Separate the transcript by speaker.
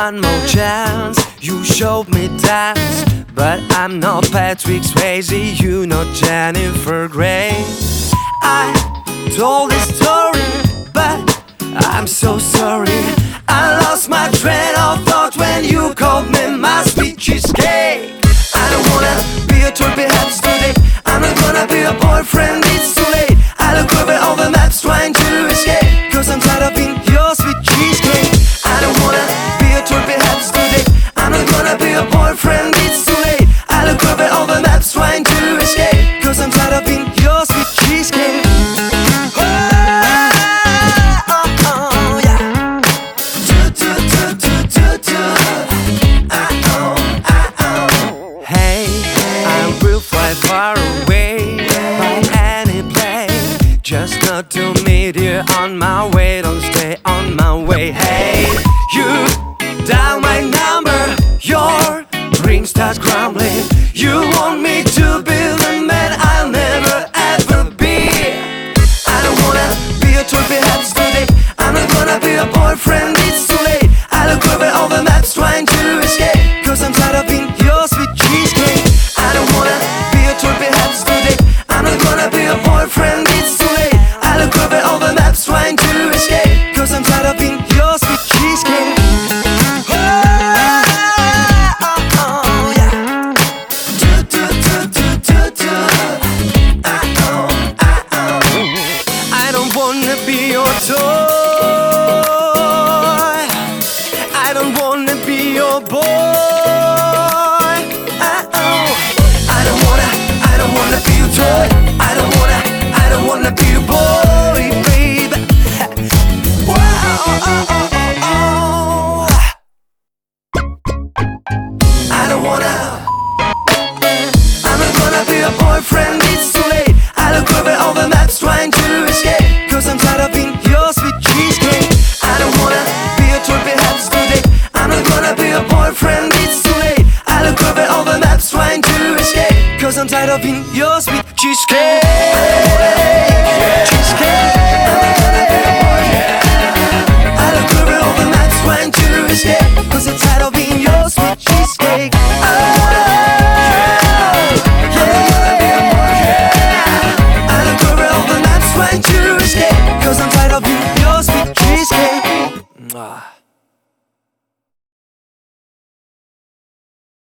Speaker 1: one more chance. You showed me dance, but I'm not Patrick Swayze, you know Jennifer Grey. I told this story, but I'm so sorry. I lost my train of thought when you called me my sweet cheesecake. I don't wanna be a tour perhaps today. I'm not gonna be a boyfriend, it's too late. I look over all the maps trying to escape, cause I'm tired of being your sweet cheesecake. I don't wanna be a tour perhaps today. I'm not gonna be a boyfriend, it's too late. I look over all the maps trying to escape, cause I'm tired of being your sweet cheesecake. Far away by any place, just not to meet you on my way. Don't stay on my way. Hey, you dial my number, your ring starts crumbling. You want me to be the man I'll never ever be. I don't wanna be a tour perhaps today. I'm not gonna be a boyfriend, it's too late. I look over all the maps trying to escape, cause I'm tired of being your sweet cheesecake. I don't wanna perhaps today. I'm not gonna be a boyfriend, it's too late. I look over all the maps trying to escape, cause I'm tired of being your sweet cheesecake. I don't wanna be your toy. I don't wanna be your boy. I don't wanna be a boy, baby. Wow. I don't wanna. I'm not gonna be a boyfriend, it's too late. I look over all the maps trying to escape, cause I'm tired of being your sweet cheesecake. I don't wanna be a tour perhaps today. I'm not gonna be a boyfriend, it's too late. I look over all the maps trying to escape, cause I'm tired of being your sweet cheesecake. Cheesecake. I look over all the maps trying to escape, cause I'm tired of being your sweet cheesecake.